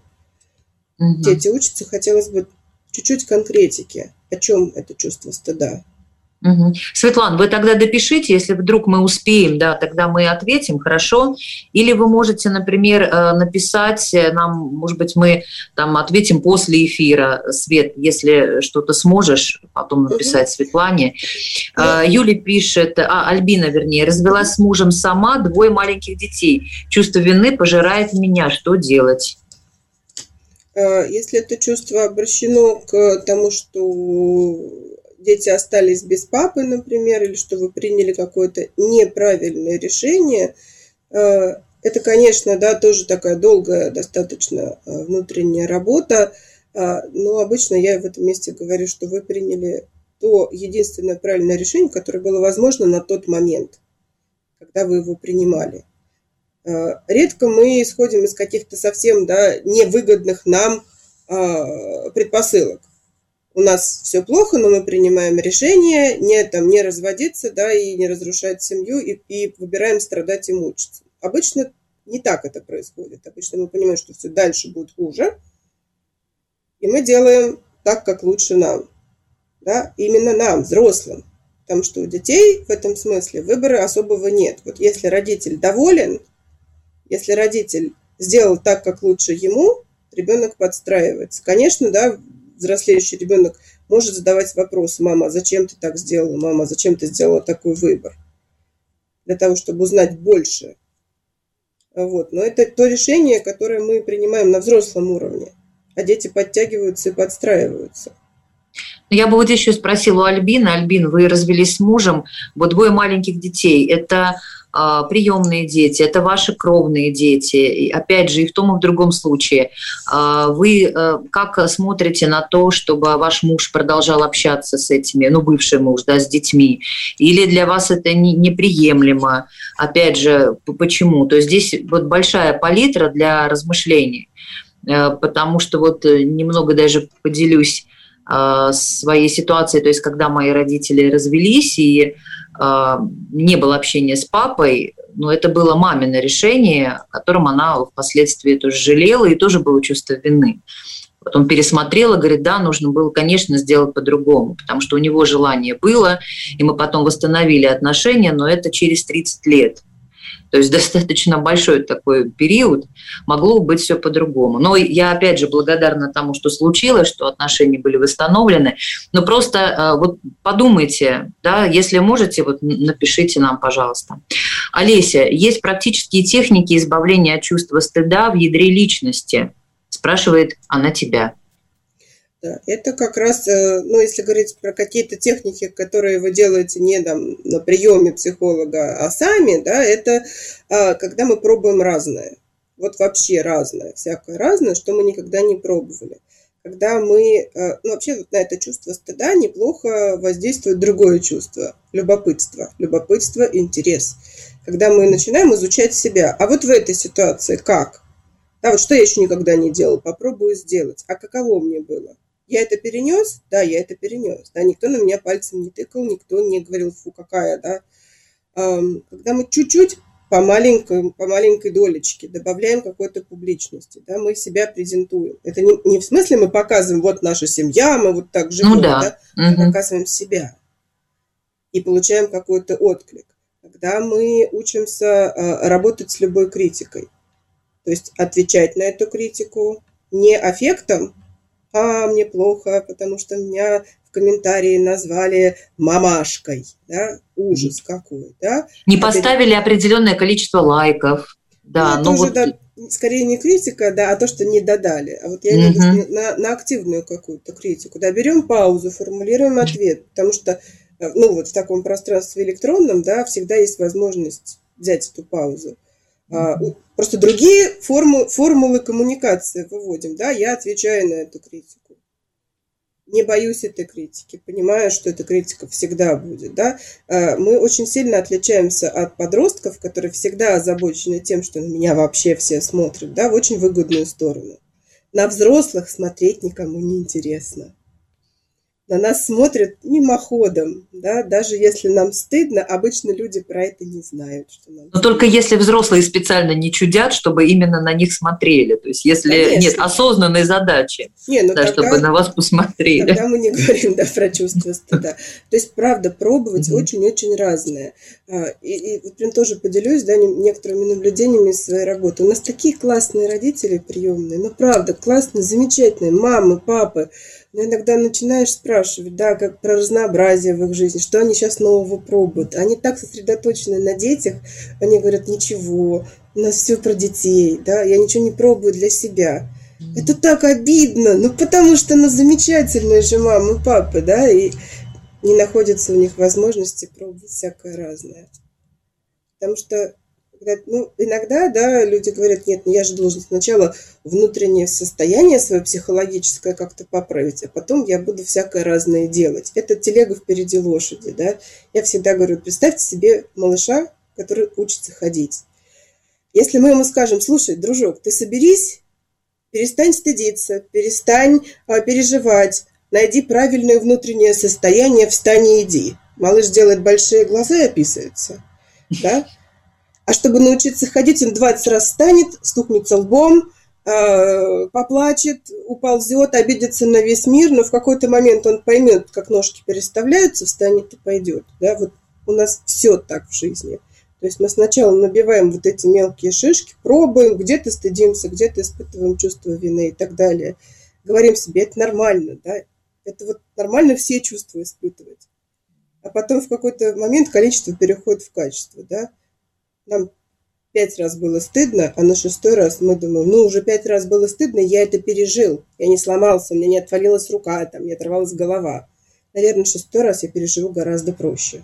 дети учатся, хотелось бы чуть-чуть конкретики, о чем это чувство стыда. Светлана, вы тогда допишите, если вдруг мы успеем, да, тогда мы ответим, хорошо? Или вы можете, например, написать нам, может быть, мы там ответим после эфира, Свет, если что-то сможешь потом написать Светлане. Юля пишет, Альбина, вернее, развелась с мужем сама, 2 маленьких детей. Чувство вины пожирает меня, что делать? Если это чувство обращено к тому, что дети остались без папы, например, или что вы приняли какое-то неправильное решение, это, конечно, да, тоже такая долгая достаточно внутренняя работа, но обычно я в этом месте говорю, что вы приняли то единственное правильное решение, которое было возможно на тот момент, когда вы его принимали. Редко мы исходим из каких-то совсем, да, невыгодных нам предпосылок. У нас все плохо, но мы принимаем решение не разводиться, да, и не разрушать семью, и выбираем страдать и мучиться. Обычно не так это происходит. Обычно мы понимаем, что все дальше будет хуже, и мы делаем так, как лучше нам. Да? Именно нам, взрослым. Потому что у детей в этом смысле выбора особого нет. Вот если родитель доволен, если родитель сделал так, как лучше ему, ребенок подстраивается. Конечно, да, взрослеющий ребенок может задавать вопросы: мама, зачем ты так сделала? Мама, зачем ты сделала такой выбор? Для того, чтобы узнать больше. Вот. Но это то решение, которое мы принимаем на взрослом уровне, а дети подтягиваются и подстраиваются. Я бы вот еще спросила у Альбины. Альбин, вы развелись с мужем, вот 2 маленьких детей. Это приемные дети, это ваши кровные дети. И, опять же, и в том, и в другом случае. Вы как смотрите на то, чтобы ваш муж продолжал общаться с этими, бывший муж, да, с детьми? Или для вас это неприемлемо? Опять же, почему? То есть здесь вот большая палитра для размышлений. Потому что вот немного даже поделюсь своей ситуацией, то есть когда мои родители развелись и не было общения с папой, но это было мамино решение, о котором она впоследствии тоже жалела, и тоже было чувство вины. Потом пересмотрела, говорит, да, нужно было, конечно, сделать по-другому, потому что у него желание было, и мы потом восстановили отношения, но это через 30 лет. То есть достаточно большой такой период, могло быть все по-другому. Но я, опять же, благодарна тому, что случилось, что отношения были восстановлены. Но просто вот подумайте, да, если можете, вот напишите нам, пожалуйста. Олеся, есть практические техники избавления от чувства стыда в ядре личности? Спрашивает она тебя. Да, это как раз, если говорить про какие-то техники, которые вы делаете не на приеме психолога, а сами, да, это когда мы пробуем разное. Вот вообще разное, всякое разное, что мы никогда не пробовали. Когда мы, вообще вот на это чувство стыда неплохо воздействует другое чувство – любопытство. Любопытство, интерес. Когда мы начинаем изучать себя. А вот в этой ситуации как? Да, вот что я еще никогда не делал, попробую сделать. А каково мне было? Я это перенес? Да, я это перенес. Да, никто на меня пальцем не тыкал, никто не говорил, фу, какая, да. Когда мы чуть-чуть по маленькой долечке добавляем какой-то публичности, да, мы себя презентуем. Это не в смысле мы показываем, вот наша семья, мы вот так живем, да. Мы показываем себя и получаем какой-то отклик. Когда мы учимся работать с любой критикой, то есть отвечать на эту критику не аффектом, мне плохо, потому что меня в комментарии назвали мамашкой, да, ужас какой, да. Не поставили определенное количество лайков, да. Ну, тоже, да, скорее не критика, да, а то, что не додали. А вот я имею в виду на активную какую-то критику, да, берем паузу, формулируем ответ, потому что, вот в таком пространстве электронном, да, всегда есть возможность взять эту паузу. Просто другие формулы коммуникации выводим, да, я отвечаю на эту критику. Не боюсь этой критики, понимаю, что эта критика всегда будет, да. Мы очень сильно отличаемся от подростков, которые всегда озабочены тем, что на меня вообще все смотрят, да, в очень выгодную сторону. На взрослых смотреть никому не интересно. На нас смотрят мимоходом, да, даже если нам стыдно, обычно люди про это не знают. Что нам Но только если взрослые специально не чудят, чтобы именно на них смотрели. То есть если Конечно. Нет осознанной задачи, тогда, чтобы на вас посмотрели. Тогда мы не говорим, да, про чувство стыда. То есть, правда, пробовать очень-очень разное. И вот прям тоже поделюсь, да, некоторыми наблюдениями из своей работы. У нас такие классные родители приемные, правда, классные, замечательные, мамы, папы. Но иногда начинаешь спрашивать, да, как про разнообразие в их жизни, что они сейчас нового пробуют. Они так сосредоточены на детях, они говорят, ничего, у нас все про детей, да, я ничего не пробую для себя. Это так обидно, потому что, замечательные же мамы и папы, да, и не находится у них возможности пробовать всякое разное. Потому что иногда, да, люди говорят, нет, я же должен сначала внутреннее состояние свое психологическое как-то поправить, а потом я буду всякое разное делать. Это телега впереди лошади, да. Я всегда говорю, представьте себе малыша, который учится ходить. Если мы ему скажем, слушай, дружок, ты соберись, перестань стыдиться, перестань переживать, найди правильное внутреннее состояние, встань и иди. Малыш делает большие глаза и описывается, да. А чтобы научиться ходить, он 20 раз встанет, стукнется лбом, поплачет, уползет, обидится на весь мир, но в какой-то момент он поймет, как ножки переставляются, встанет и пойдет. Да? Вот у нас все так в жизни. То есть мы сначала набиваем вот эти мелкие шишки, пробуем, где-то стыдимся, где-то испытываем чувство вины и так далее. Говорим себе, это нормально, да? Это вот нормально все чувства испытывать. А потом в какой-то момент количество переходит в качество, да. Нам 5 раз было стыдно, а на 6-й раз мы думаем, уже 5 раз было стыдно, я это пережил. Я не сломался, у меня не отвалилась рука, там, не оторвалась голова. Наверное, 6-й раз я переживу гораздо проще.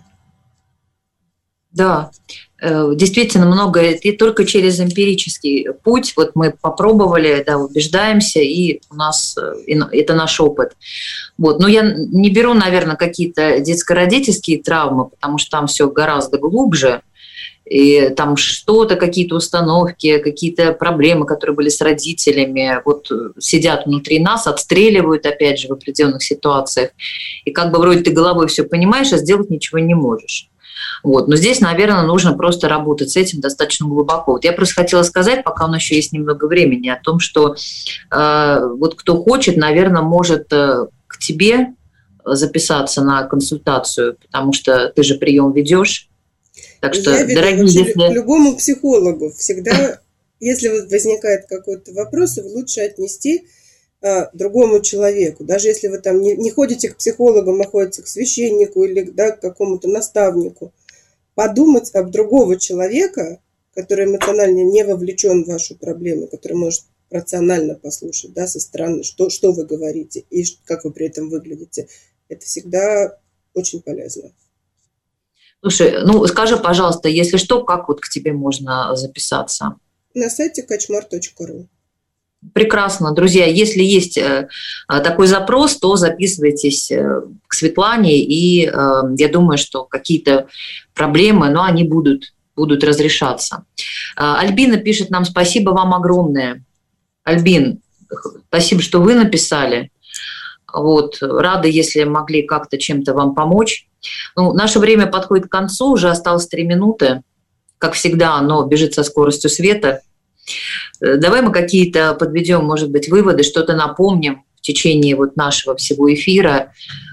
Да, действительно многое, и только через эмпирический путь, вот мы попробовали, да, убеждаемся, и у нас это наш опыт. Вот. Но я не беру, наверное, какие-то детско-родительские травмы, потому что там все гораздо глубже, и там что-то, какие-то установки, какие-то проблемы, которые были с родителями, вот сидят внутри нас, отстреливают, опять же, в определенных ситуациях, и как бы вроде ты головой все понимаешь, а сделать ничего не можешь. Вот. Но здесь, наверное, нужно просто работать с этим достаточно глубоко. Вот я просто хотела сказать, пока у нас еще есть немного времени, о том, что вот кто хочет, наверное, может к тебе записаться на консультацию, потому что ты же прием ведешь. Так что, я веду дорогие, к любому психологу всегда, если возникает какой-то вопрос, его лучше отнести другому человеку. Даже если вы там не ходите к психологам, а ходите к священнику или к какому-то наставнику, подумать об другого человека, который эмоционально не вовлечен в вашу проблему, который может рационально послушать, да, со стороны, что вы говорите и как вы при этом выглядите. Это всегда очень полезно. Слушай, скажи, пожалуйста, если что, как вот к тебе можно записаться? На сайте kachmar.ru. Прекрасно. Друзья, если есть такой запрос, то записывайтесь к Светлане, и я думаю, что какие-то проблемы, но они будут разрешаться. Альбина пишет нам: спасибо вам огромное. Альбин, спасибо, что вы написали. Вот, рада, если могли как-то чем-то вам помочь. Наше время подходит к концу, уже осталось 3 минуты. Как всегда, оно бежит со скоростью света. Давай мы какие-то подведем, может быть, выводы, что-то напомним в течение вот нашего всего эфира,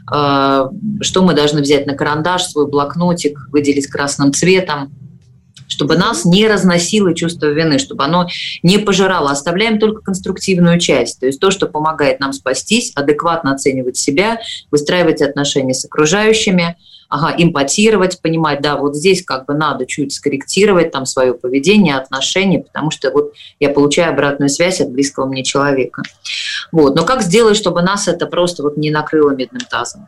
что мы должны взять на карандаш, свой блокнотик, выделить красным цветом, чтобы нас не разносило чувство вины, чтобы оно не пожирало. Оставляем только конструктивную часть, то есть то, что помогает нам спастись, адекватно оценивать себя, выстраивать отношения с окружающими, эмпатировать, понимать, да, вот здесь как бы надо чуть скорректировать там свое поведение, отношения, потому что вот я получаю обратную связь от близкого мне человека. Вот. Но как сделать, чтобы нас это просто вот не накрыло медным тазом?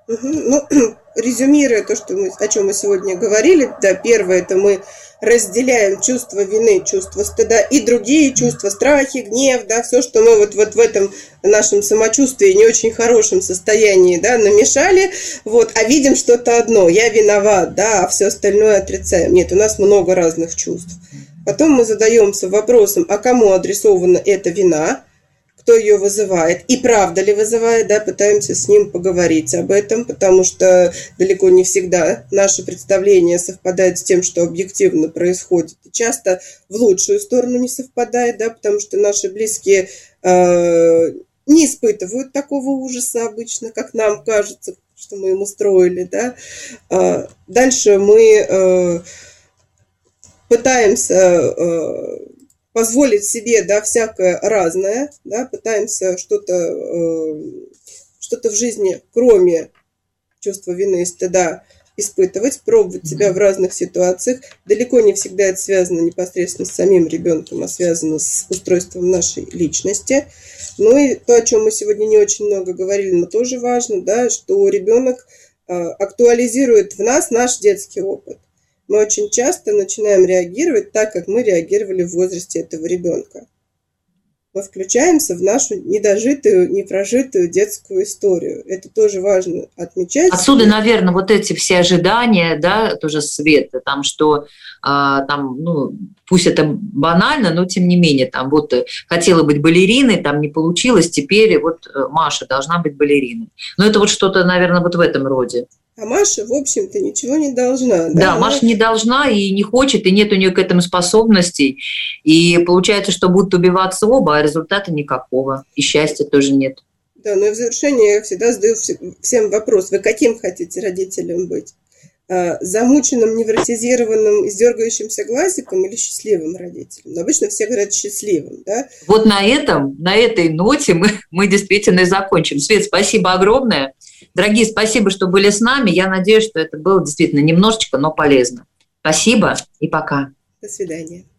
Резюмируя то, о чем мы сегодня говорили, да, первое, это мы разделяем чувство вины, чувство стыда и другие чувства, страхи, гнев, да, все, что мы вот в этом нашем самочувствии не очень хорошем состоянии, да, намешали, вот, а видим что-то одно, я виноват, да, а все остальное отрицаем. Нет, у нас много разных чувств. Потом мы задаемся вопросом, а кому адресована эта вина, кто ее вызывает, и правда ли вызывает, да, пытаемся с ним поговорить об этом, потому что далеко не всегда наше представление совпадает с тем, что объективно происходит. И часто в лучшую сторону не совпадает, да, потому что наши близкие не испытывают такого ужаса обычно, как нам кажется, что мы им устроили, да. Дальше мы пытаемся позволить себе, да, всякое разное, да, пытаемся что-то в жизни, кроме чувства вины и стыда, испытывать, пробовать себя в разных ситуациях. Далеко не всегда это связано непосредственно с самим ребенком, а связано с устройством нашей личности. Ну и то, о чем мы сегодня не очень много говорили, но тоже важно, да, что ребенок актуализирует в нас наш детский опыт. Мы очень часто начинаем реагировать так, как мы реагировали в возрасте этого ребенка. Мы включаемся в нашу недожитую, непрожитую детскую историю. Это тоже важно отмечать. Отсюда, наверное, вот эти все ожидания, да, тоже Света, там, что там, пусть это банально, но тем не менее, там вот хотела быть балериной, там не получилось, теперь вот Маша должна быть балериной. Но это вот что-то, наверное, вот в этом роде. А Маша, в общем-то, ничего не должна. Да, Маша не должна и не хочет, и нет у нее к этому способностей. И получается, что будут убиваться оба, а результата никакого. И счастья тоже нет. Да, но и в завершение я всегда задаю всем вопрос. Вы каким хотите родителем быть? замученным, невротизированным, издергающимся глазиком или счастливым родителям? Но обычно все говорят счастливым, да? Вот на этой ноте мы действительно и закончим. Свет, спасибо огромное. Дорогие, спасибо, что были с нами. Я надеюсь, что это было действительно немножечко, но полезно. Спасибо и пока. До свидания.